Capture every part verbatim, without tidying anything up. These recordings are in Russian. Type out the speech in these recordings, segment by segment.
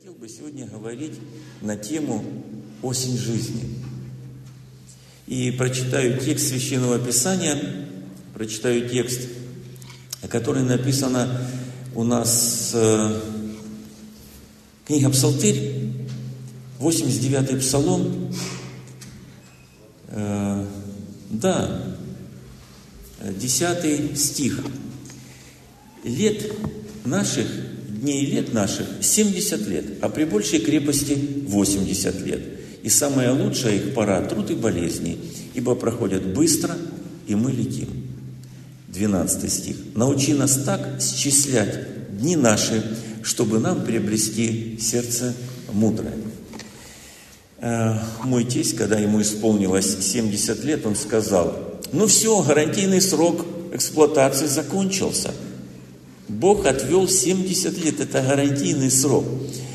Хотел бы сегодня говорить на тему «Осень жизни». И прочитаю текст Священного Писания, прочитаю текст, который написано у нас э, книга Псалтырь, восемьдесят девятый Псалом, э, да, десятый стих. Лет наших, дней лет наших семьдесят лет, а при большей крепости восемьдесят лет. И самая лучшая их пора – труд и болезни, ибо проходят быстро, и мы летим. двенадцатый стих. Научи нас так счислять дни наши, чтобы нам приобрести сердце мудрое. Мой тесть, когда ему исполнилось семьдесят лет, он сказал: ну все, гарантийный срок эксплуатации закончился. Бог отвел семьдесят лет, это гарантийный срок.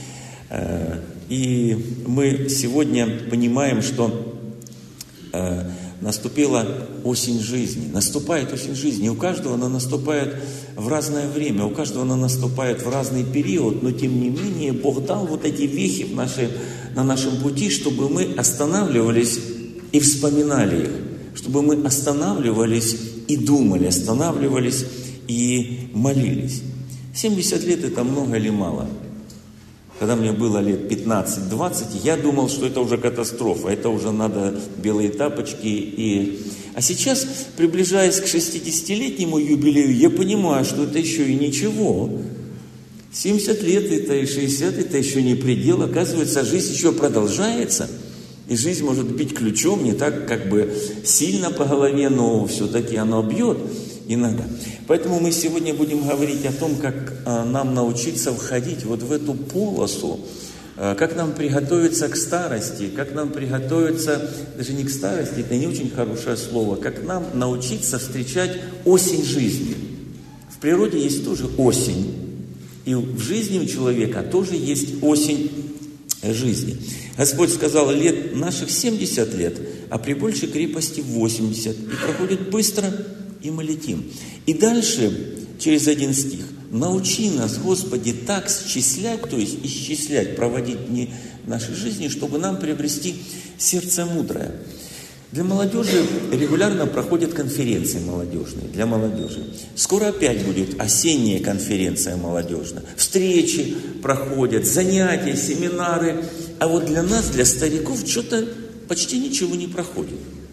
И мы сегодня понимаем, что наступила осень жизни. Наступает осень жизни. И у каждого она наступает в разное время, у каждого она наступает в разный период, но тем не менее Бог дал вот эти вехи в нашей, на нашем пути, чтобы мы останавливались и вспоминали их, чтобы мы останавливались и думали, останавливались и молились. семьдесят лет – это много или мало? Когда мне было лет пятнадцать-двадцать, я думал, что это уже катастрофа, это уже надо белые тапочки. И... А сейчас, приближаясь к шестидесятилетнему юбилею, я понимаю, что это еще и ничего. семьдесят лет это и шестьдесят, это еще не предел. Оказывается, жизнь еще продолжается. И жизнь может бить ключом, не так как бы сильно по голове, но все-таки оно бьет иногда. Поэтому мы сегодня будем говорить о том, как а, нам научиться входить вот в эту полосу, а, как нам приготовиться к старости, как нам приготовиться, даже не к старости, это не очень хорошее слово, как нам научиться встречать осень жизни. В природе есть тоже осень, и в жизни у человека тоже есть осень жизни. Господь сказал: лет наших семьдесят лет, а при большей крепости восемьдесят, и проходит быстро, и мы летим. И дальше, через один стих: научи нас, Господи, так счислять, то есть исчислять, проводить дни нашей жизни, чтобы нам приобрести сердце мудрое. Для молодежи регулярно проходят конференции молодежные, для молодежи. Скоро опять будет осенняя конференция молодежная. Встречи проходят, занятия, семинары. А вот для нас, для стариков, что-то почти ничего не проходит.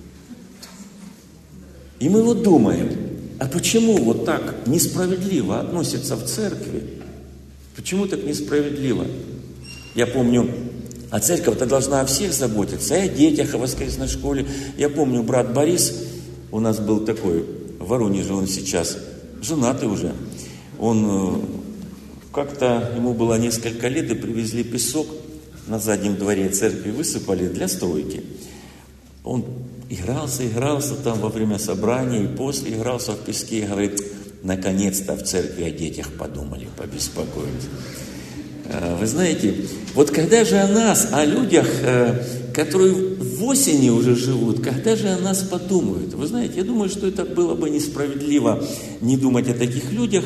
И мы вот думаем, а почему вот так несправедливо относятся в церкви? Почему так несправедливо? Я помню, а церковь-то должна о всех заботиться, и о детях, о воскресной школе. Я помню, брат Борис, у нас был такой, в Воронеже он сейчас, женатый уже. Он как-то, ему было несколько лет, и привезли песок на заднем дворе церкви, высыпали для стройки. Он игрался, игрался там во время собрания, и после игрался в песке, и говорит: наконец-то в церкви о детях подумали, побеспокоились. Вы знаете, вот когда же о нас, о людях, которые в осени уже живут, когда же о нас подумают? Вы знаете, я думаю, что это было бы несправедливо не думать о таких людях,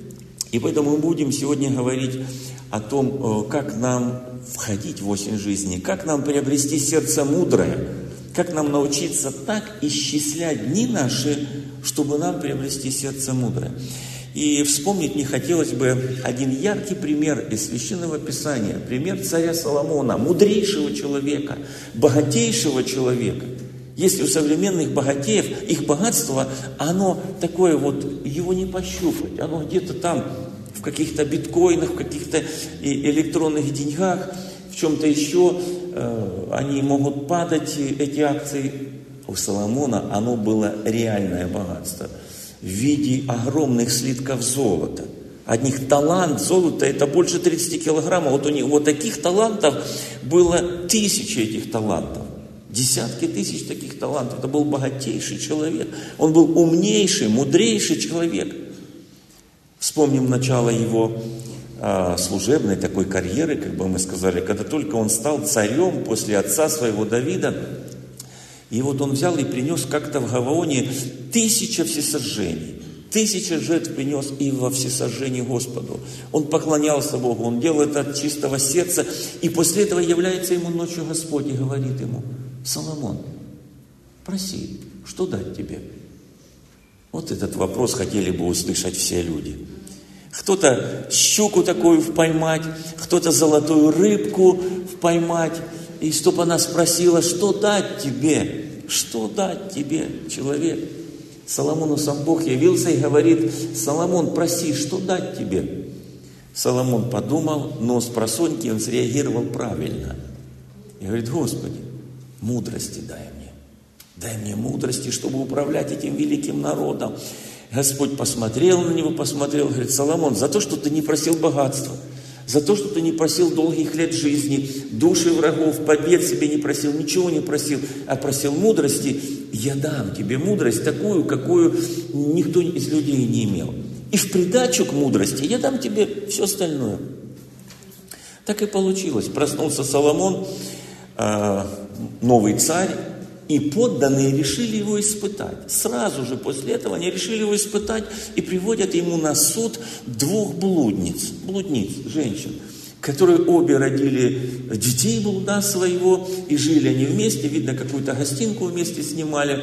и поэтому мы будем сегодня говорить о том, как нам входить в осень жизни, как нам приобрести сердце мудрое, как нам научиться так исчислять дни наши, чтобы нам приобрести сердце мудрое. И вспомнить мне хотелось бы один яркий пример из Священного Писания. Пример царя Соломона, мудрейшего человека, богатейшего человека. Если у современных богатеев, их богатство, оно такое вот, его не пощупать. Оно где-то там в каких-то биткоинах, в каких-то электронных деньгах, в чем-то еще. Они могут падать, эти акции. У Соломона оно было реальное богатство в виде огромных слитков золота. Одних талант золота, это больше тридцати килограммов. Вот у него вот таких талантов было тысячи этих талантов. Десятки тысяч таких талантов. Это был богатейший человек. Он был умнейший, мудрейший человек. Вспомним начало его а, служебной такой карьеры, как бы мы сказали, когда только он стал царем после отца своего Давида. И вот он взял и принес как-то в Гаваоне тысяча всесожжений. Тысячи жертв принес и во всесожжении Господу. Он поклонялся Богу, он делал это от чистого сердца. И после этого является ему ночью Господь и говорит ему: Соломон, проси, что дать тебе? Вот этот вопрос хотели бы услышать все люди. Кто-то щуку такую поймать, кто-то золотую рыбку поймать. И чтобы она спросила, что дать тебе? Что дать тебе, человек? Соломону сам Бог явился и говорит: Соломон, проси, что дать тебе? Соломон подумал, но спросоньки он среагировал правильно. И говорит: Господи, мудрости дай мне. Дай мне мудрости, чтобы управлять этим великим народом. Господь посмотрел на него, посмотрел, говорит: Соломон, за то, что ты не просил богатства, за то, что ты не просил долгих лет жизни, души врагов, побед себе не просил, ничего не просил, а просил мудрости, я дам тебе мудрость такую, какую никто из людей не имел. И в придачу к мудрости я дам тебе все остальное. Так и получилось. Проснулся Соломон, новый царь, и подданные решили его испытать. Сразу же после этого они решили его испытать и приводят ему на суд двух блудниц, блудниц, женщин, которые обе родили детей блуда своего, и жили они вместе, видно, какую-то гостинку вместе снимали.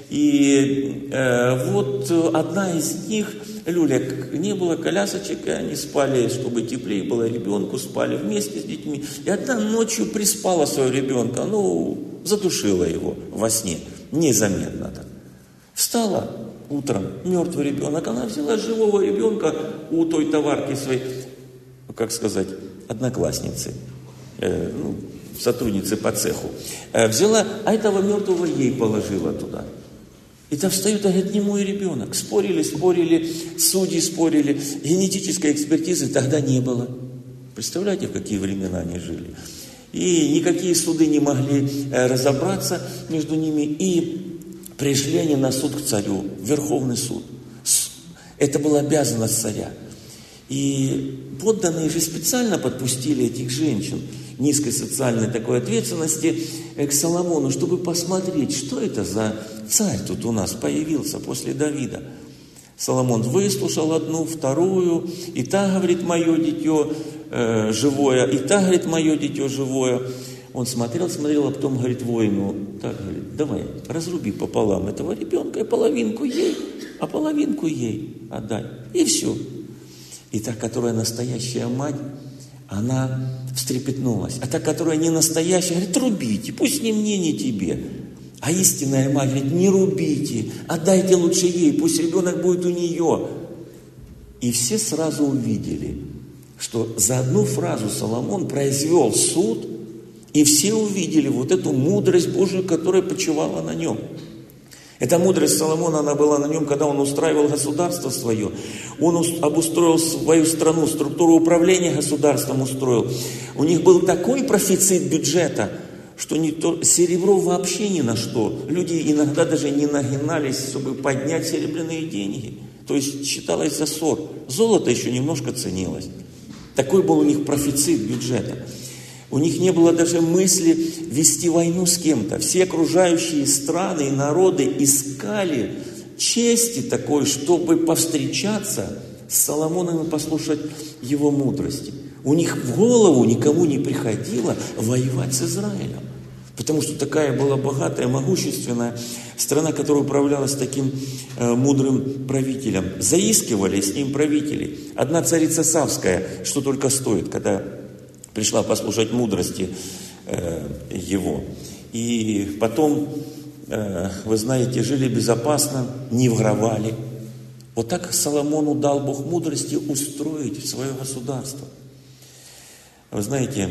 И э, вот одна из них, люлек, не было колясочек, и они спали, чтобы теплее было ребенку, спали вместе с детьми. И одна ночью приспала своего ребенка, ну, задушила его во сне, незаметно так. Встала утром, мертвый ребенок, она взяла живого ребенка у той товарки своей, как сказать, одноклассницы, э, ну, сотрудницы по цеху, э, взяла, а этого мертвого ей положила туда. И там встает, и говорит: не мой ребенок. Спорили, спорили, судьи спорили, генетической экспертизы тогда не было. Представляете, в какие времена они жили? И никакие суды не могли разобраться между ними. И пришли они на суд к царю, Верховный суд. Это была обязанность царя. И подданные же специально подпустили этих женщин низкой социальной такой ответственности к Соломону, чтобы посмотреть, что это за царь тут у нас появился после Давида. Соломон выслушал одну, вторую, и та говорит: мое дитё э, живое, и та говорит: мое дитё живое. Он смотрел, смотрел, а потом говорит воину: так, говорит, давай, разруби пополам этого ребенка, и половинку ей, а половинку ей отдай. И все. И та, которая настоящая мать, она встрепетнулась. А та, которая не настоящая, говорит: рубите, пусть ни мне, ни тебе. А истинная мать говорит: не рубите, отдайте лучше ей, пусть ребенок будет у нее. И все сразу увидели, что за одну фразу Соломон произвел суд, и все увидели вот эту мудрость Божию, которая почивала на нем. Эта мудрость Соломона, она была на нем, когда он устраивал государство свое. Он обустроил свою страну, структуру управления государством устроил. У них был такой профицит бюджета, что не то, серебро вообще ни на что. Люди иногда даже не нагинались, чтобы поднять серебряные деньги. То есть считалось за ссор. Золото еще немножко ценилось. Такой был у них профицит бюджета. У них не было даже мысли вести войну с кем-то. Все окружающие страны и народы искали чести такой, чтобы повстречаться с Соломоном и послушать его мудрости. У них в голову никому не приходило воевать с Израилем. Потому что такая была богатая, могущественная страна, которая управлялась таким э, мудрым правителем. Заискивали с ним правители. Одна царица Савская, что только стоит, когда пришла послушать мудрости э, его. И потом, э, вы знаете, жили безопасно, не воровали. Вот так Соломону дал Бог мудрости устроить свое государство. Вы знаете,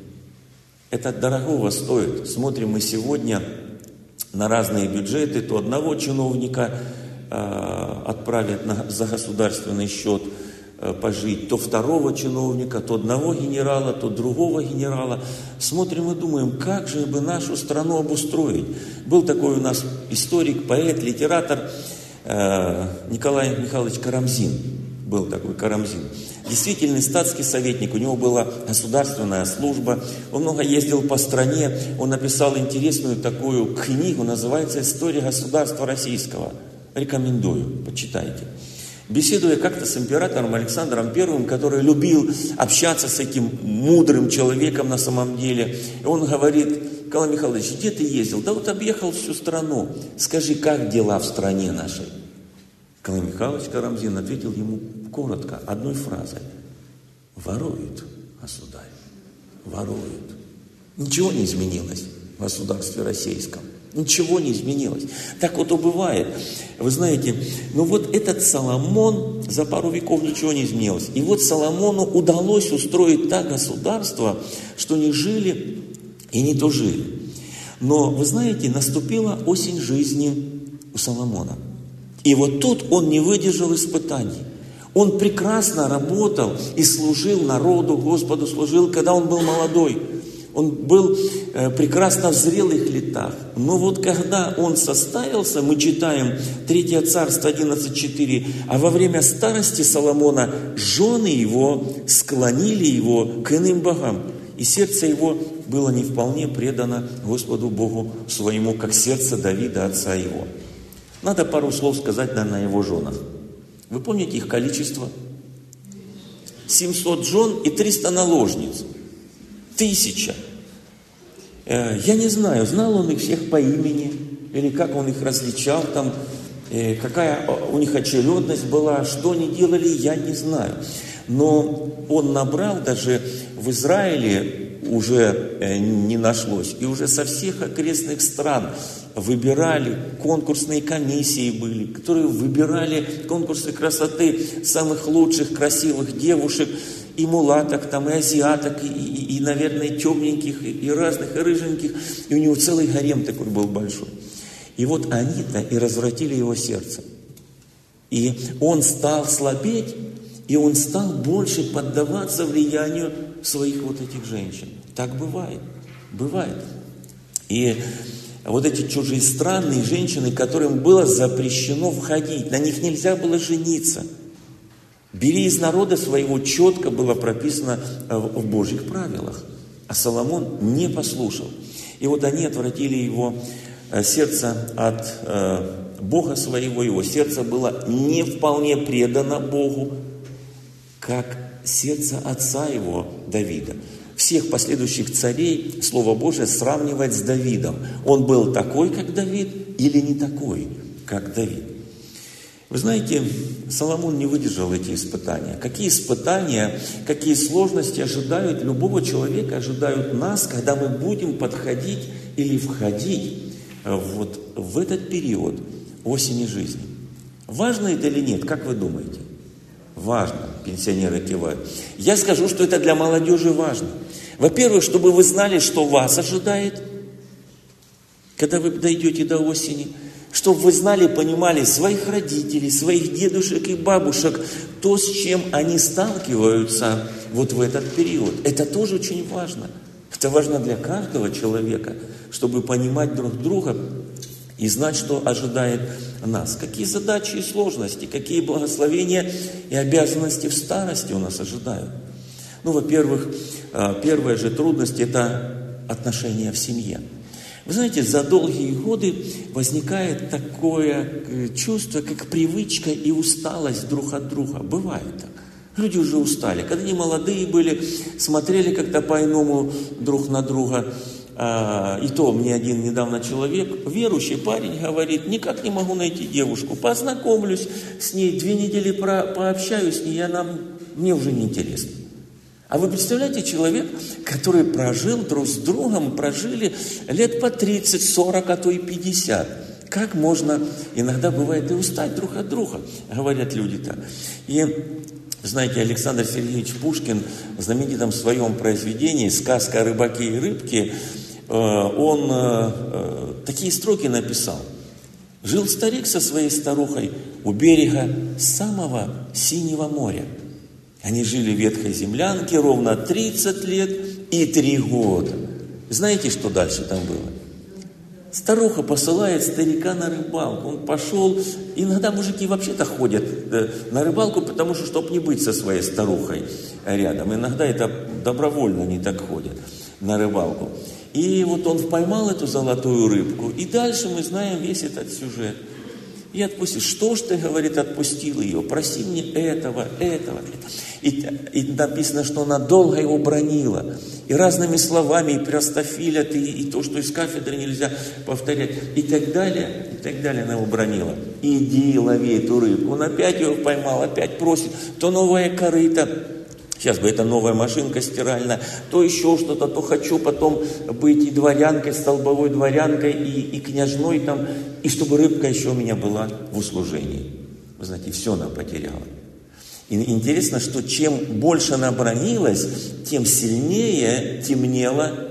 это дорогого стоит. Смотрим мы сегодня на разные бюджеты, то одного чиновника э, отправят на, за государственный счет э, пожить, то второго чиновника, то одного генерала, то другого генерала. Смотрим и думаем, как же бы нашу страну обустроить. Был такой у нас историк, поэт, литератор э, Николай Михайлович Карамзин. Был такой Карамзин. Действительный статский советник, у него была государственная служба, он много ездил по стране, он написал интересную такую книгу, называется «История государства российского». Рекомендую, почитайте. Беседуя как-то с императором Александром Первым, который любил общаться с этим мудрым человеком на самом деле, он говорит: Николай Михайлович, где ты ездил? Да вот объехал всю страну. Скажи, как дела в стране нашей? Николай Михайлович Карамзин ответил ему коротко, одной фразой: воруют, государь, воруют. Ничего не изменилось в государстве российском. Ничего не изменилось. Так вот и бывает. Вы знаете, ну вот этот Соломон, за пару веков ничего не изменилось. И вот Соломону удалось устроить так государство, что не жили и не тужили. Но, вы знаете, наступила осень жизни у Соломона. И вот тут он не выдержал испытаний. Он прекрасно работал и служил народу, Господу служил, когда он был молодой. Он был э, прекрасно в зрелых летах. Но вот когда он составился, мы читаем третье Царство одиннадцать четыре, а во время старости Соломона жены его склонили его к иным богам. И сердце его было не вполне предано Господу Богу своему, как сердце Давида, отца его. Надо пару слов сказать, наверное, о его женах. Вы помните их количество? семьсот жен и триста наложниц. Тысяча. Я не знаю, знал он их всех по имени, или как он их различал, там, какая у них очередность была, что они делали, я не знаю. Но он набрал, даже в Израиле уже не нашлось, и уже со всех окрестных стран выбирали, конкурсные комиссии были, которые выбирали конкурсы красоты самых лучших, красивых девушек, и мулаток, там, и азиаток, и, и, и, наверное, темненьких, и, и разных, и рыженьких. И у него целый гарем такой был большой. И вот они-то и развратили его сердце. И он стал слабеть, и он стал больше поддаваться влиянию своих вот этих женщин. Так бывает. Бывает. И вот эти чужие странные женщины, которым было запрещено входить, на них нельзя было жениться. Бери из народа своего, четко было прописано в Божьих правилах. А Соломон не послушал. И вот они отвратили его сердце от э, Бога своего. Его сердце было не вполне предано Богу, как сердце отца его Давида. Всех последующих царей Слово Божие сравнивает с Давидом. Он был такой, как Давид, или не такой, как Давид. Вы знаете, Соломон не выдержал эти испытания. Какие испытания, какие сложности ожидают любого человека, ожидают нас, когда мы будем подходить или входить вот в этот период осени жизни. Важно это или нет, как вы думаете? Важно, пенсионеры кивают. Я скажу, что это для молодежи важно. Во-первых, чтобы вы знали, что вас ожидает, когда вы дойдете до осени. Чтобы вы знали, понимали своих родителей, своих дедушек и бабушек, то, с чем они сталкиваются вот в этот период. Это тоже очень важно. Это важно для каждого человека, чтобы понимать друг друга и знать, что ожидает нас. Какие задачи и сложности, какие благословения и обязанности в старости у нас ожидают. Ну, во-первых, первая же трудность – это отношения в семье. Вы знаете, за долгие годы возникает такое чувство, как привычка и усталость друг от друга. Бывает так. Люди уже устали. Когда они молодые были, смотрели как-то по-иному друг на друга. И то мне один недавно человек, верующий парень, говорит: никак не могу найти девушку. Познакомлюсь с ней, две недели про, пообщаюсь с ней, и она мне уже не интересна. А вы представляете, человек, который прожил друг с другом, прожили лет по тридцать, сорок, а то и пятьдесят. Как можно, иногда бывает и устать друг от друга, говорят люди-то. И, знаете, Александр Сергеевич Пушкин в знаменитом своем произведении «Сказка о рыбаке и рыбке», он такие строки написал. Жил старик со своей старухой у берега самого синего моря. Они жили в ветхой землянке ровно тридцать лет и три года. Знаете, что дальше там было? Старуха посылает старика на рыбалку. Он пошел. Иногда мужики вообще-то ходят на рыбалку, потому что, чтобы не быть со своей старухой рядом. Иногда это добровольно они так ходят на рыбалку. И вот он поймал эту золотую рыбку. И дальше мы знаем весь этот сюжет. И отпустил. Что ж ты, говорит, отпустил ее? Проси мне этого, этого. И, и написано, что она долго его бранила. И разными словами, и простофилят, и, и то, что из кафедры нельзя повторять. И так далее, и так далее она его бранила. Иди, лови эту рыбку. Он опять ее поймал, опять просит. То новая корыто. Сейчас бы это новая машинка стиральная, то еще что-то, то хочу потом быть и дворянкой, столбовой дворянкой, и, и княжной там, и чтобы рыбка еще у меня была в услужении. Вы знаете, все она потеряла. И интересно, что чем больше она бранилась, тем сильнее темнело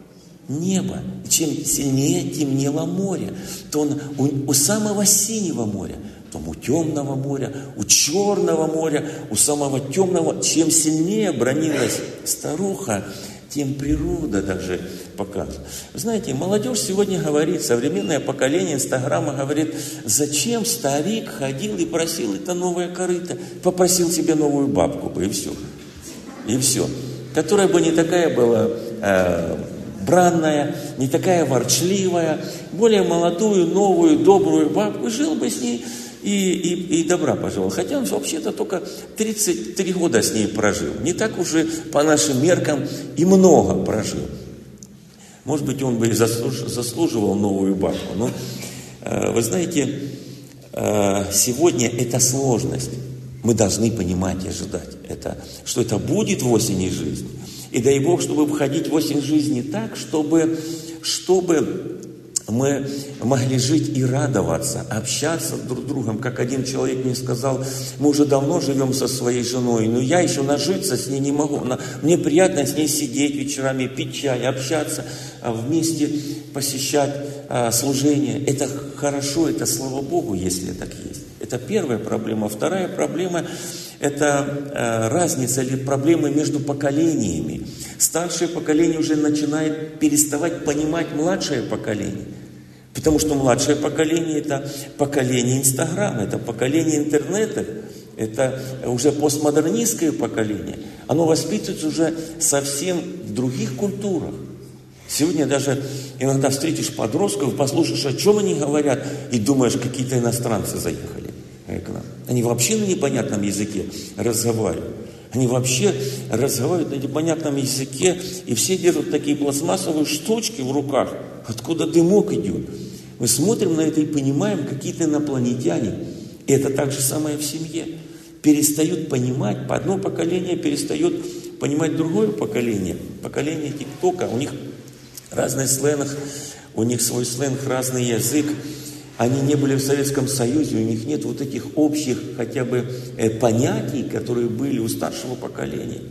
небо. Чем сильнее темнело море. То он у, у самого синего моря, то у темного моря, у черного моря, у самого темного. Чем сильнее бранилась старуха, тем природа даже показывает. Знаете, молодежь сегодня говорит, современное поколение Инстаграма говорит, зачем старик ходил и просил это новое корыто, попросил себе новую бабку бы, и все. И все. Которая бы не такая была э, бранная, не такая ворчливая, более молодую, новую, добрую бабку, и жил бы с ней и, и, и добра пожелал. Хотя он вообще-то только тридцать три года с ней прожил. Не так уже по нашим меркам и много прожил. Может быть, он бы и заслуж, заслуживал новую бабку. Но, э, вы знаете, э, сегодня это сложность. Мы должны понимать и ожидать, это, что это будет в осени жизни. И дай Бог, чтобы входить в осень жизни так, чтобы, чтобы мы могли жить и радоваться, общаться друг с другом. Как один человек мне сказал, мы уже давно живем со своей женой, но я еще нажиться с ней не могу. Мне приятно с ней сидеть вечерами, пить чай, общаться, вместе посещать служение. Это хорошо, это слава Богу, если так есть. Это первая проблема. Вторая проблема – это разница или проблемы между поколениями. Старшее поколение уже начинает переставать понимать младшее поколение. Потому что младшее поколение – это поколение Инстаграма, это поколение интернета, это уже постмодернистское поколение. Оно воспитывается уже совсем в других культурах. Сегодня даже иногда встретишь подростков, послушаешь, о чем они говорят, и думаешь, какие-то иностранцы заехали к нам. Они вообще на непонятном языке разговаривают. Они вообще разговаривают на непонятном языке, и все держат такие пластмассовые штучки в руках, откуда дымок идет. Мы смотрим на это и понимаем, какие-то инопланетяне. И это так же самое в семье. Перестают понимать, по одно поколение перестает понимать другое поколение. Поколение ТикТока, у них разный сленг, у них свой сленг, разный язык. Они не были в Советском Союзе, у них нет вот этих общих хотя бы понятий, которые были у старшего поколения.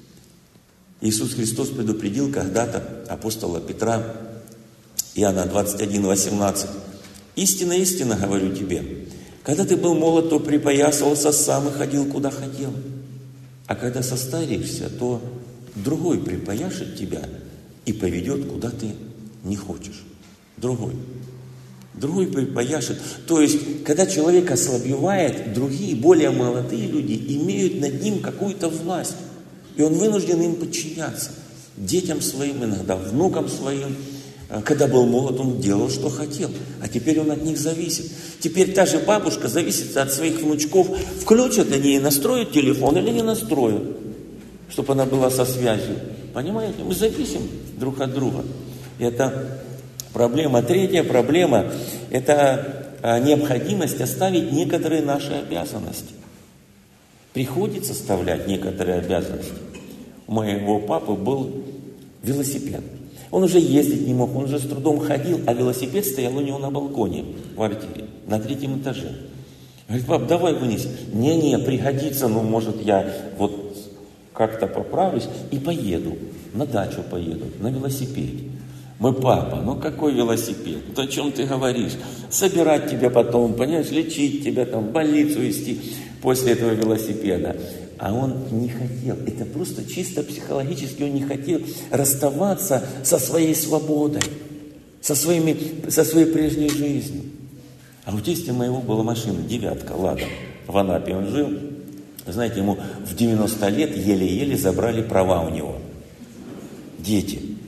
Иисус Христос предупредил когда-то апостола Петра, Иоанна двадцать один, восемнадцать. «Истинно, истинно говорю тебе, когда ты был молод, то припоясывался сам и ходил, куда хотел. А когда состаришься, то другой припояшет тебя и поведет, куда ты не хочешь». Другой. Другой припояшет. То есть, когда человек ослабевает, другие, более молодые люди имеют над ним какую-то власть. И он вынужден им подчиняться. Детям своим, иногда внукам своим. Когда был молод, он делал, что хотел. А теперь он от них зависит. Теперь та же бабушка зависит от своих внучков. Включат они и настроят телефон или не настроят, чтобы она была со связью. Понимаете? Мы зависим друг от друга. И это проблема. Третья проблема – это необходимость оставить некоторые наши обязанности. Приходится оставлять некоторые обязанности. У моего папы был велосипед. Он уже ездить не мог, он уже с трудом ходил, а велосипед стоял у него на балконе в квартире, на третьем этаже. Говорит: пап, давай вынеси. Не-не, пригодится, ну, может, я вот как-то поправлюсь и поеду, на дачу поеду, на велосипеде. Мой папа, ну какой велосипед? Вот о чем ты говоришь? Собирать тебя потом, понимаешь, лечить тебя, там, в больницу везти после этого велосипеда. А он не хотел. Это просто чисто психологически он не хотел расставаться со своей свободой, со, своими, со своей прежней жизнью. А у тестя моего была машина, девятка, Лада. В Анапе он жил. Знаете, ему в девяносто лет еле-еле забрали права у него. Дети.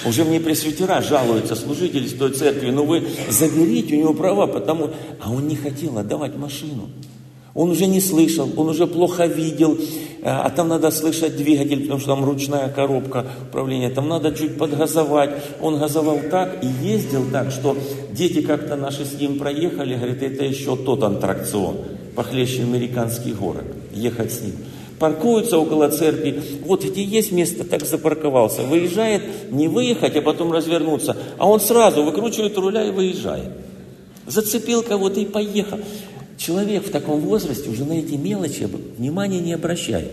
Уже мне пресвитера жалуются, служители с той церкви, ну вы заберите у него права, потому... А он не хотел отдавать машину. Он уже не слышал, он уже плохо видел, а там надо слышать двигатель, потому что там ручная коробка управления, там надо чуть подгазовать. Он газовал так и ездил так, что дети как-то наши с ним проехали, говорит, это еще тот аттракцион, похлеще американский город, ехать с ним. Паркуются около церкви, вот где есть место, так запарковался. Выезжает, не выехать, а потом развернуться. А он сразу выкручивает руля и выезжает. Зацепил кого-то и поехал. Человек в таком возрасте уже на эти мелочи внимания не обращает.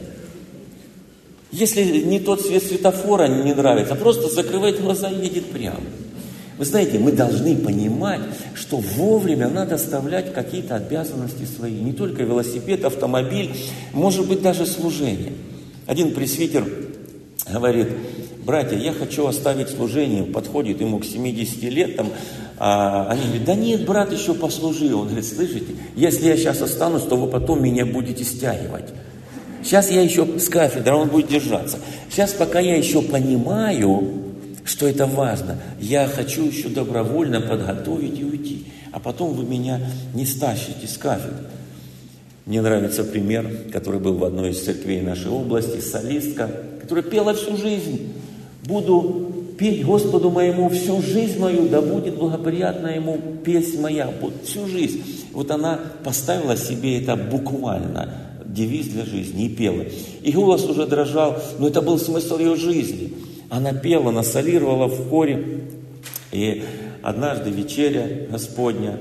Если не тот цвет светофора не нравится, просто закрывает глаза и едет прямо. Вы знаете, мы должны понимать, что вовремя надо оставлять какие-то обязанности свои. Не только велосипед, автомобиль, может быть даже служение. Один пресвитер говорит, братья, я хочу оставить служение. Подходит ему к семидесяти лет, там, а они говорят, да нет, брат, еще послужи. Он говорит, слышите, если я сейчас останусь, то вы потом меня будете стягивать. Сейчас я еще с кафедры, он будет держаться. Сейчас, пока я еще понимаю, что это важно, я хочу еще добровольно подготовить и уйти. А потом вы меня не стащите с кафедры. Мне нравится пример, который был в одной из церквей нашей области, солистка, которая пела всю жизнь. Буду петь Господу моему всю жизнь мою, да будет благоприятна ему песнь моя. Вот всю жизнь. Вот она поставила себе это буквально, девиз для жизни, и пела. И голос уже дрожал, но это был смысл ее жизни. Она пела, она солировала в хоре. И однажды вечеря Господня,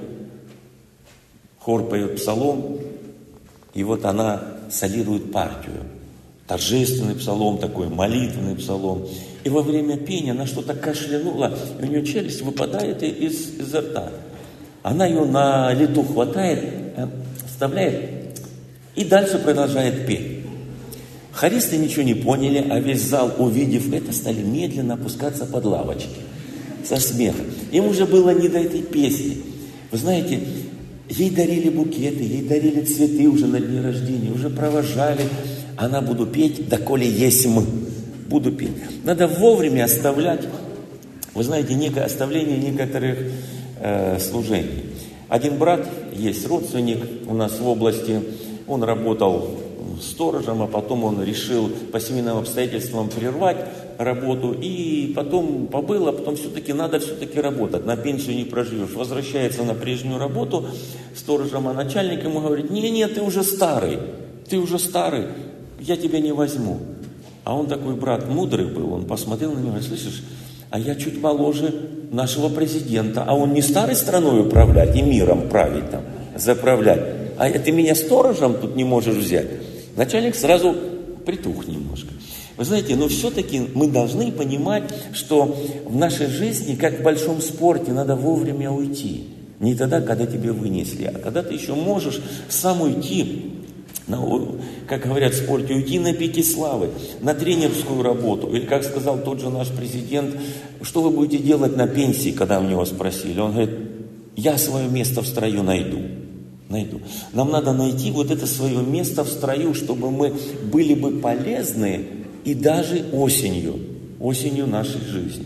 хор поет псалом, и вот она солирует партию. Торжественный псалом такой, молитвенный псалом. И во время пения она что-то кашлянула, и у нее челюсть выпадает из, изо рта. Она ее на лету хватает, вставляет и дальше продолжает петь. Хористы ничего не поняли, а весь зал, увидев это, стали медленно опускаться под лавочки со смехом. Им уже было не до этой песни. Вы знаете, ей дарили букеты, ей дарили цветы уже на дне рождения, уже провожали. Она буду петь, доколе есть мы. Буду петь. Надо вовремя оставлять, вы знаете, некое оставление некоторых э, служений. Один брат, есть родственник у нас в области, он работал сторожем, а потом он решил по семейным обстоятельствам прервать работу, и потом побыл, а потом все-таки надо все-таки работать, на пенсию не проживешь. Возвращается на прежнюю работу сторожем, а начальник ему говорит, не-не, ты уже старый, ты уже старый, я тебя не возьму. А он такой брат мудрый был, он посмотрел на него и слышишь, а я чуть моложе нашего президента, а он не старой страной управлять и миром править там, заправлять, а ты меня сторожем тут не можешь взять. Начальник сразу притух немножко. Вы знаете, но все-таки мы должны понимать, что в нашей жизни, как в большом спорте, надо вовремя уйти. Не тогда, когда тебе вынесли, а когда ты еще можешь сам уйти, на, как говорят в спорте, уйти на пике славы, на тренерскую работу. Или, как сказал тот же наш президент, что вы будете делать на пенсии, когда у него спросили. Он говорит, я свое место в строю найду. Найду. Нам надо найти вот это свое место в строю, чтобы мы были бы полезны и даже осенью, осенью нашей жизни.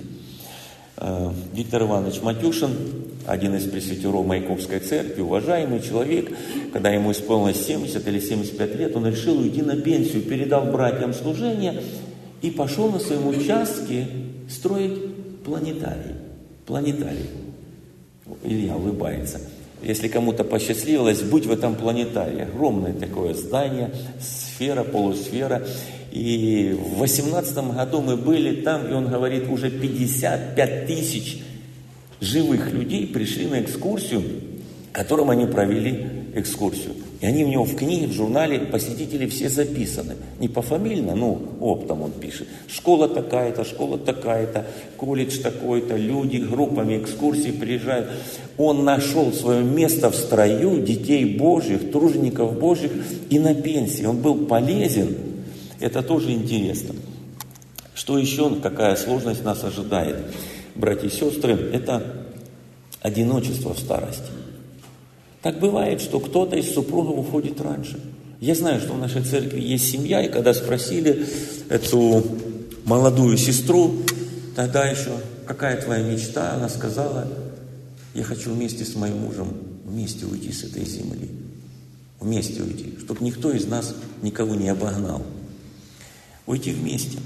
Виктор Иванович Матюшин, один из пресвитеров Маяковской церкви, уважаемый человек, когда ему исполнилось семьдесят или семьдесят пять лет, он решил уйти на пенсию, передал братьям служение и пошел на своем участке строить планетарий. Планетарий. Илья улыбается. Если кому-то посчастливилось быть в этом планетарии, огромное такое здание, сфера, полусфера. И в восемнадцатом году мы были там, и он говорит, уже пятьдесят пять тысяч живых людей пришли на экскурсию, которым они провели экскурсию. И они у него в книге, в журнале, посетители все записаны. Не пофамильно, ну, оптом он пишет. Школа такая-то, школа такая-то, колледж такой-то, люди группами экскурсий приезжают. Он нашел свое место в строю детей Божьих, тружеников Божьих и на пенсии. Он был полезен. Это тоже интересно. Что еще, какая сложность нас ожидает? Братья и сестры, это одиночество в старости. Так бывает, что кто-то из супругов уходит раньше. Я знаю, что в нашей церкви есть семья, и когда спросили эту молодую сестру, тогда еще какая твоя мечта? Она сказала, я хочу вместе с моим мужем вместе уйти с этой земли. Вместе уйти, чтобы никто из нас никого не обогнал. Уйти вместе.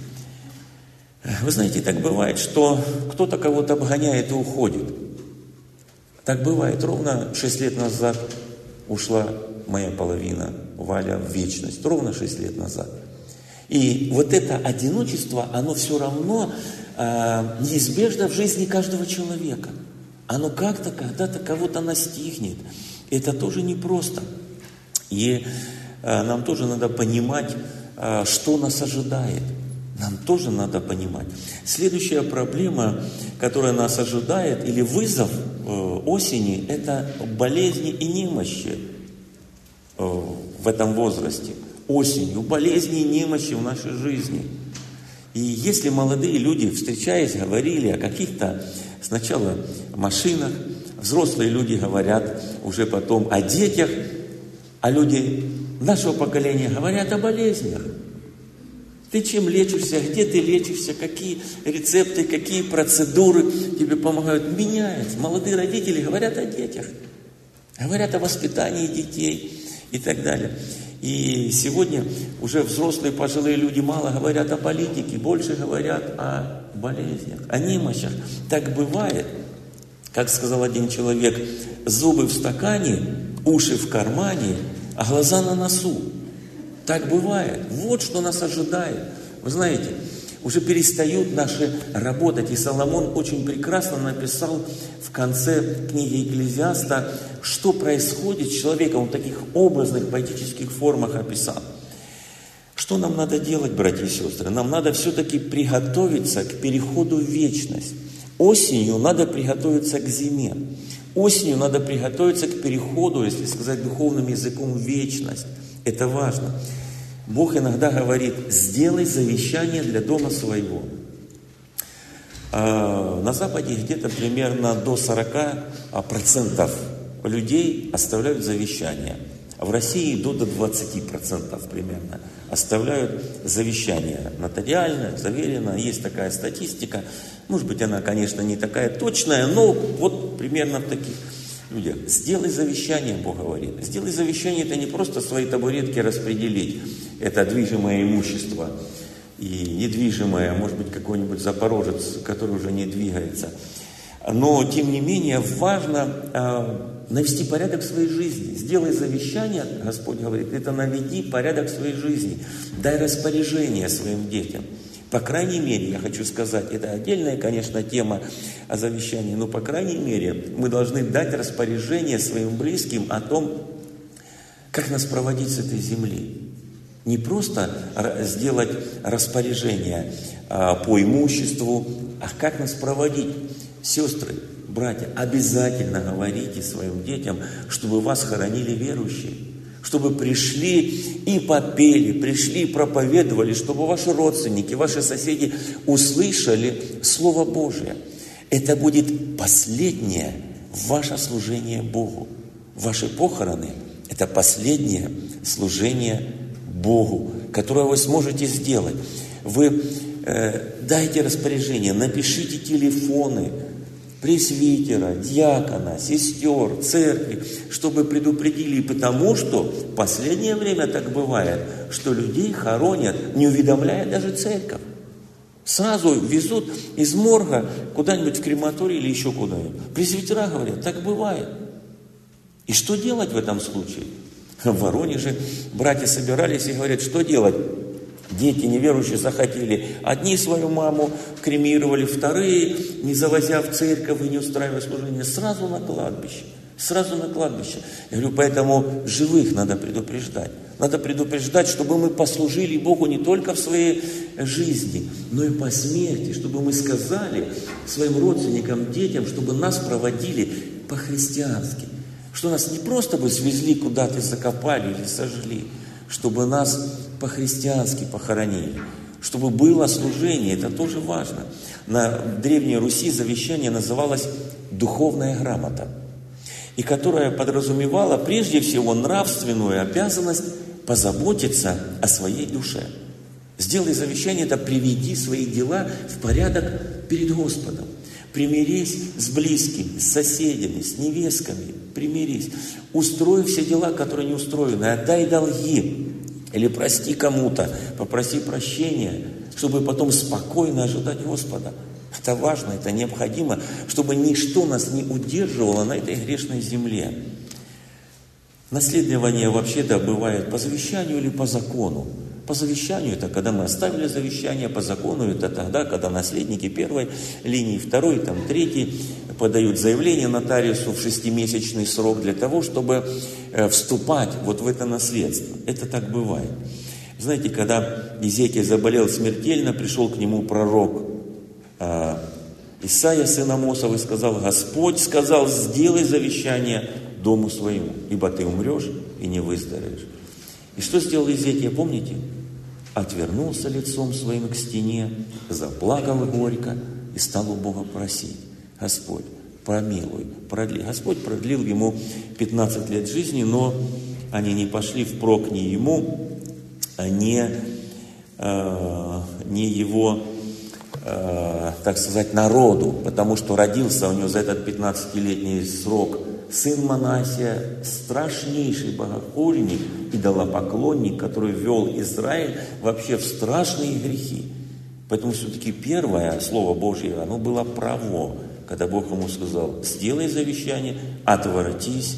Вы знаете, так бывает, что кто-то кого-то обгоняет и уходит. Так бывает. Ровно шесть лет назад ушла моя половина, Валя, в вечность. Ровно шесть лет назад. И вот это одиночество, оно все равно э, неизбежно в жизни каждого человека. Оно как-то когда-то кого-то настигнет. Это тоже непросто. И э, нам тоже надо понимать, э, что нас ожидает. Нам тоже надо понимать. Следующая проблема, которая нас ожидает, или вызов э, осени, это болезни и немощи э, в этом возрасте. Осенью, болезни и немощи в нашей жизни. И если молодые люди, встречаясь, говорили о каких-то сначала машинах, взрослые люди говорят уже потом о детях, а люди нашего поколения говорят о болезнях. Ты чем лечишься, где ты лечишься, какие рецепты, какие процедуры тебе помогают. Меняется. Молодые родители говорят о детях, говорят о воспитании детей и так далее. И сегодня уже взрослые пожилые люди мало говорят о политике, больше говорят о болезнях, о немощах. Так бывает, как сказал один человек, зубы в стакане, уши в кармане, а глаза на носу. Так бывает. Вот что нас ожидает. Вы знаете, уже перестают наши работать. И Соломон очень прекрасно написал в конце книги Экклезиаста, что происходит с человеком. Он в таких образных, поэтических формах описал. Что нам надо делать, братья и сестры? Нам надо все-таки приготовиться к переходу в вечность. Осенью надо приготовиться к зиме. Осенью надо приготовиться к переходу, если сказать духовным языком, в вечность. Это важно. Бог иногда говорит, сделай завещание для дома своего. На Западе где-то примерно до сорока процентов людей оставляют завещание. В России до двадцати процентов примерно оставляют завещание. Нотариально, заверено, есть такая статистика. Может быть, она, конечно, не такая точная, но вот примерно в таких людях. Сделай завещание, Бог говорит. Сделай завещание, это не просто свои табуретки распределить. Это движимое имущество и недвижимое, может быть, какой-нибудь запорожец, который уже не двигается. Но, тем не менее, важно э, навести порядок в своей жизни. Сделай завещание, Господь говорит, это наведи порядок в своей жизни. Дай распоряжение своим детям. По крайней мере, я хочу сказать, это отдельная, конечно, тема о завещании, но, по крайней мере, мы должны дать распоряжение своим близким о том, как нас проводить с этой земли. Не просто сделать распоряжение по имуществу, а как нас проводить. Сестры, братья, обязательно говорите своим детям, чтобы вас хоронили верующие. Чтобы пришли и попели, пришли и проповедовали, чтобы ваши родственники, ваши соседи услышали Слово Божие. Это будет последнее ваше служение Богу. Ваши похороны – это последнее служение Богу, которое вы сможете сделать. Вы э, дайте распоряжение, напишите телефоны пресвитера, диакона, сестер, церкви, чтобы предупредили, потому что в последнее время так бывает, что людей хоронят, не уведомляя даже церковь. Сразу везут из морга куда-нибудь в крематорий или еще куда-нибудь. Пресвитера говорят, так бывает. И что делать в этом случае? В Воронеже братья собирались и говорят, что делать? Дети неверующие захотели. Одни свою маму кремировали, вторые, не завозя в церковь и не устраивая служение, сразу на кладбище. Сразу на кладбище. Я говорю, поэтому живых надо предупреждать. Надо предупреждать, чтобы мы послужили Богу не только в своей жизни, но и по смерти, чтобы мы сказали своим родственникам, детям, чтобы нас проводили по-христиански. Что нас не просто бы свезли куда-то, закопали или сожгли, чтобы нас по-христиански похоронили, чтобы было служение, это тоже важно. На Древней Руси завещание называлось «духовная грамота», и которая подразумевала прежде всего нравственную обязанность позаботиться о своей душе. Сделай завещание, это приведи свои дела в порядок перед Господом. Примирись с близкими, с соседями, с невестками. Примирись. Устрой все дела, которые не устроены. Отдай долги. Или прости кому-то. Попроси прощения, чтобы потом спокойно ожидать Господа. Это важно, это необходимо, чтобы ничто нас не удерживало на этой грешной земле. Наследование вообще-то бывает по завещанию или по закону. По завещанию это когда мы оставили завещание, по закону это тогда, когда наследники первой линии, второй, там, третьей подают заявление нотариусу в шестимесячный срок для того, чтобы вступать вот в это наследство. Это так бывает. Знаете, когда Изекия заболел смертельно, пришел к нему пророк Исаия, сын Амосов, и сказал: Господь сказал, сделай завещание дому своему, ибо ты умрешь и не выздоровеешь. И что сделал Изекия, помните? Отвернулся лицом своим к стене, заплакал горько и стал у Бога просить: Господь, помилуй, продли. Господь продлил ему пятнадцать лет жизни, но они не пошли впрок ни ему, ни, э, ни его, э, так сказать, народу, потому что родился у него за этот пятнадцатилетний срок сын Манасия, страшнейший богохульник, идолопоклонник, который ввел Израиль вообще в страшные грехи. Поэтому все-таки первое Слово Божье, оно было право, когда Бог ему сказал: сделай завещание, отворотись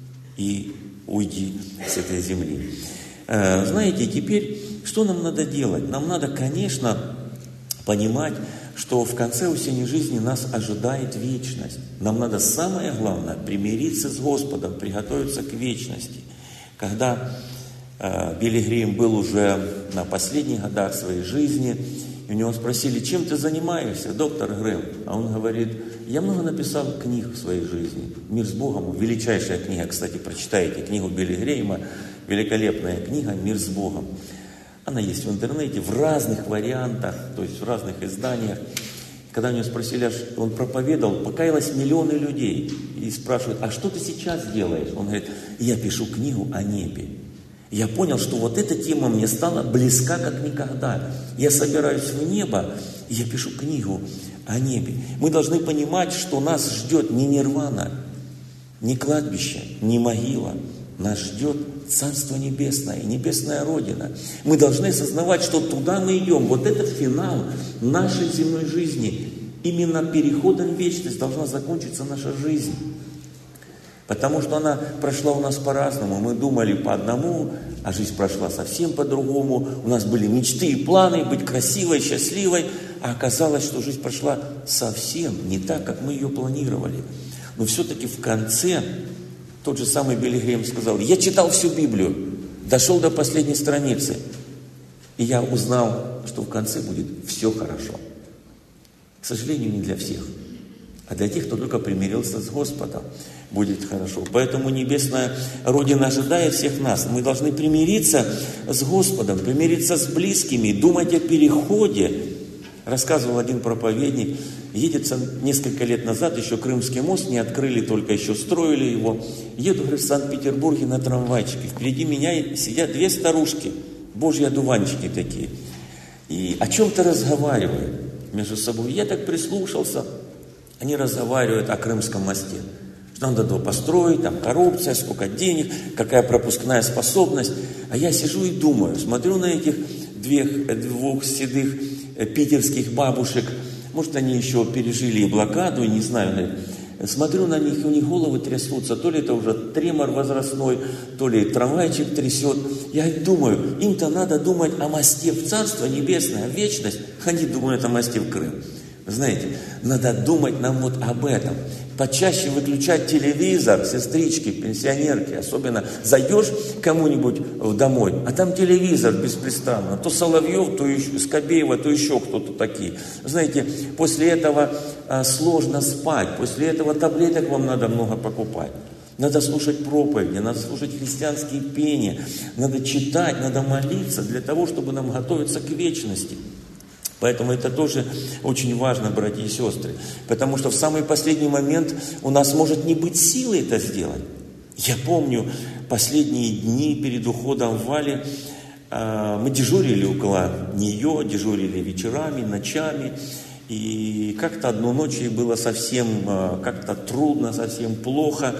и уйди с этой земли. Знаете, теперь что нам надо делать? Нам надо, конечно, понимать, что в конце осени жизни нас ожидает вечность. Нам надо, самое главное, примириться с Господом, приготовиться к вечности. Когда э, Билли Грэм был уже на последних годах своей жизни, и у него спросили: чем ты занимаешься, доктор Грэм? А он говорит: я много написал книг в своей жизни. «Мир с Богом», величайшая книга, кстати, прочитайте книгу Билли Грэма, великолепная книга «Мир с Богом». Она есть в интернете в разных вариантах, то есть в разных изданиях. Когда у него спросили, он проповедовал, покаялось миллионы людей. И спрашивают: а что ты сейчас делаешь? Он говорит: я пишу книгу о небе. Я понял, что вот эта тема мне стала близка как никогда. Я собираюсь в небо, и я пишу книгу о небе. Мы должны понимать, что нас ждет не нирвана, не кладбище, не могила. Нас ждет Царство Небесное, Небесная Родина. Мы должны осознавать, что туда мы идем. Вот это финал нашей земной жизни. Именно переходом в вечность должна закончиться наша жизнь. Потому что она прошла у нас по-разному. Мы думали по одному, а жизнь прошла совсем по-другому. У нас были мечты и планы быть красивой, счастливой. А оказалось, что жизнь прошла совсем не так, как мы ее планировали. Но все-таки в конце... Тот же самый Билли Грэм сказал: я читал всю Библию, дошел до последней страницы, и я узнал, что в конце будет все хорошо. К сожалению, не для всех, а для тех, кто только примирился с Господом, будет хорошо. Поэтому Небесная Родина ожидает всех нас. Мы должны примириться с Господом, примириться с близкими, думать о переходе. Рассказывал один проповедник, едет несколько лет назад, еще Крымский мост не открыли, только еще строили его. Еду, говорит, в Санкт-Петербурге на трамвайчике. Впереди меня сидят две старушки, божьи одуванчики такие. И о чем-то разговаривают между собой. Я так прислушался, они разговаривают о Крымском мосте. Что надо было построить, там коррупция, сколько денег, какая пропускная способность. А я сижу и думаю, смотрю на этих двух, двух седых питерских бабушек, может, они еще пережили и блокаду, и не знаю, смотрю на них, и у них головы трясутся, то ли это уже тремор возрастной, то ли трамвайчик трясет. Я думаю, им-то надо думать о мосте в Царство Небесное, в вечность, они думают о мосте в Крым. Знаете, надо думать нам вот об этом. Почаще выключать телевизор, сестрички, пенсионерки, особенно зайдешь кому-нибудь домой, а там телевизор беспрестанно, то Соловьев, то еще Скобеева, то еще кто-то такие. Знаете, после этого а, сложно спать, после этого таблеток вам надо много покупать. Надо слушать проповеди, надо слушать христианские пения, надо читать, надо молиться для того, чтобы нам готовиться к вечности. Поэтому это тоже очень важно, братья и сестры. Потому что в самый последний момент у нас может не быть силы это сделать. Я помню, последние дни перед уходом в Вале мы дежурили около нее, дежурили вечерами, ночами. И как-то одну ночь ей было совсем как-то трудно, совсем плохо.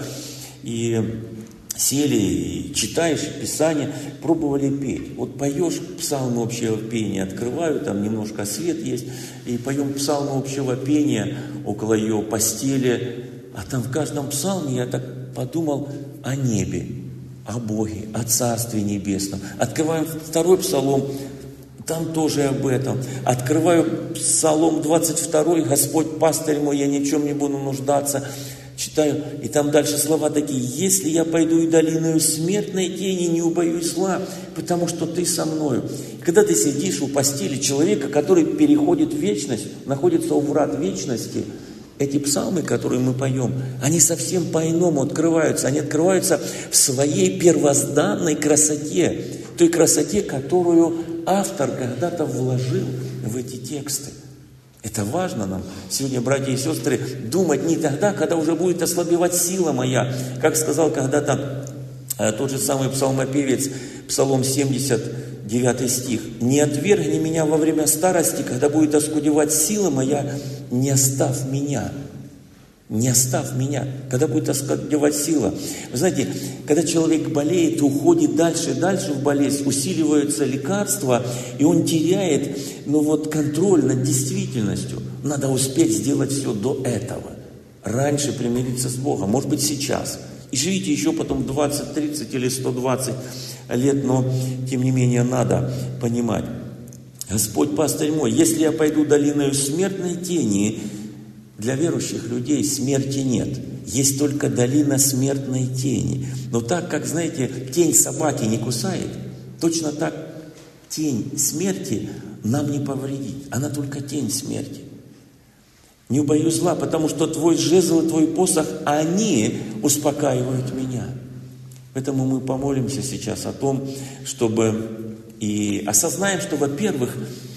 И сели, и читаешь Писание, пробовали петь. Вот поешь псалмы общего пения, открываю, там немножко свет есть, и поем псалмы общего пения около ее постели. А там в каждом псалме я так подумал о небе, о Боге, о Царстве Небесном. Открываем второй псалом, там тоже об этом. Открываю Псалом двадцать второй, Господь пастырь мой, я ни в чем не буду нуждаться. Читаю, и там дальше слова такие: если я пойду и долиною смертной тени, не убоюсь зла, потому что ты со мною. Когда ты сидишь у постели человека, который переходит в вечность, находится у врат вечности, эти псалмы, которые мы поем, они совсем по-иному открываются. Они открываются в своей первозданной красоте, той красоте, которую автор когда-то вложил в эти тексты. Это важно нам сегодня, братья и сестры, думать не тогда, когда уже будет ослабевать сила моя. Как сказал когда-то э, тот же самый псалмопевец, Псалом семьдесят девятый стих. «Не отвергни меня во время старости, когда будет оскудевать сила моя, не оставь меня». Не оставь меня, когда будет оскудевать сила. Вы знаете, когда человек болеет, уходит дальше и дальше в болезнь, усиливаются лекарства, и он теряет, ну вот, контроль над действительностью. Надо успеть сделать все до этого. Раньше примириться с Богом, может быть, сейчас. И живите еще потом двадцать, тридцать или сто двадцать лет, но, тем не менее, надо понимать. Господь пастырь мой, если я пойду долиною смертной тени, для верующих людей смерти нет. Есть только долина смертной тени. Но так как, знаете, тень собаки не кусает, точно так тень смерти нам не повредит. Она только тень смерти. Не убоюсь зла, потому что твой жезл и твой посох, они успокаивают меня. Поэтому мы помолимся сейчас о том, чтобы и осознаем, что, во-первых,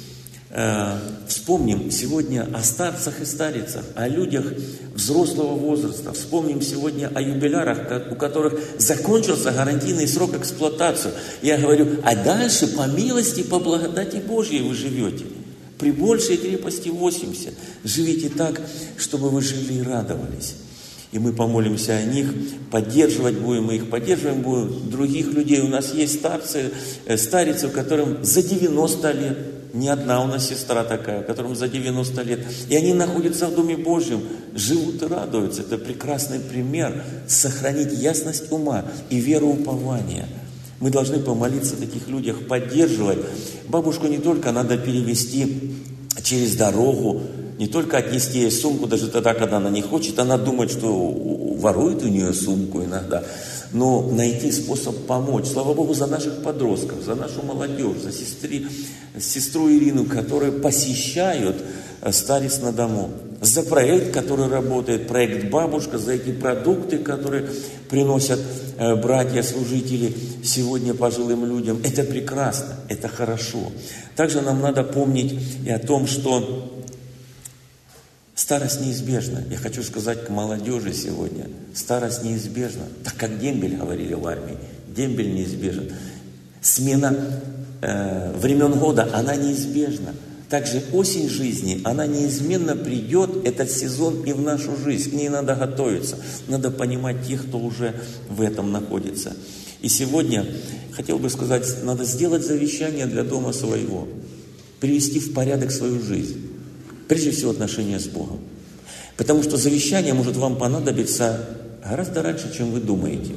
вспомним сегодня о старцах и старицах, о людях взрослого возраста. Вспомним сегодня о юбилярах, у которых закончился гарантийный срок эксплуатации. Я говорю, а дальше по милости, по благодати Божьей вы живете. При большей крепости восемьдесят. Живите так, чтобы вы жили и радовались. И мы помолимся о них, поддерживать будем, мы их поддерживаем будем. Других людей у нас есть старцы, старицы, которым за девяносто лет. Не одна у нас сестра такая, которым за девяносто лет. И они находятся в Доме Божьем, живут и радуются. Это прекрасный пример сохранить ясность ума и вероупования. Мы должны помолиться о таких людях, поддерживать. Бабушку не только надо перевести через дорогу, не только отнести ей сумку, даже тогда, когда она не хочет. Она думает, что ворует у нее сумку иногда. Но найти способ помочь. Слава Богу за наших подростков, за нашу молодежь, за сестри, сестру Ирину, которые посещают старец на дому. За проект, который работает, проект «Бабушка», за эти продукты, которые приносят братья-служители сегодня пожилым людям. Это прекрасно, это хорошо. Также нам надо помнить и о том, что старость неизбежна. Я хочу сказать к молодежи сегодня. Старость неизбежна. Так как дембель, говорили в армии. Дембель неизбежен. Смена э, времен года, она неизбежна. Также осень жизни, она неизменно придет, этот сезон, и в нашу жизнь. К ней надо готовиться. Надо понимать тех, кто уже в этом находится. И сегодня, хотел бы сказать, надо сделать завещание для дома своего. Привести в порядок свою жизнь. Прежде всего, отношения с Богом. Потому что завещание может вам понадобиться гораздо раньше, чем вы думаете.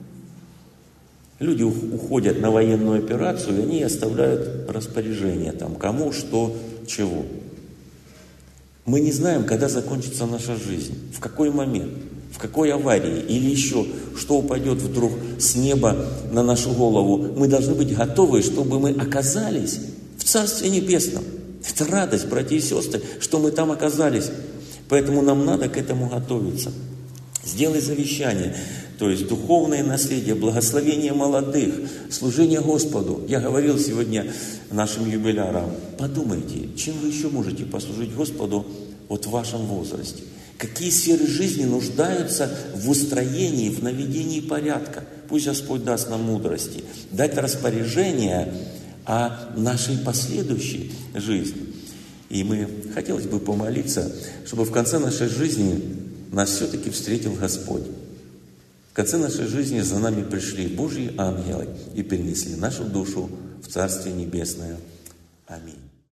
Люди уходят на военную операцию, и они оставляют распоряжение, там, кому, что, чего. Мы не знаем, когда закончится наша жизнь, в какой момент, в какой аварии или еще, что упадет вдруг с неба на нашу голову. Мы должны быть готовы, чтобы мы оказались в Царстве Небесном. Это радость, братья и сестры, что мы там оказались. Поэтому нам надо к этому готовиться. Сделай завещание, то есть духовное наследие, благословение молодых, служение Господу. Я говорил сегодня нашим юбилярам, подумайте, чем вы еще можете послужить Господу вот в вашем возрасте. Какие сферы жизни нуждаются в устроении, в наведении порядка. Пусть Господь даст нам мудрости, дать распоряжение о нашей последующей жизни. И мы хотелось бы помолиться, чтобы в конце нашей жизни нас все-таки встретил Господь. В конце нашей жизни за нами пришли Божьи ангелы и перенесли нашу душу в Царствие Небесное. Аминь.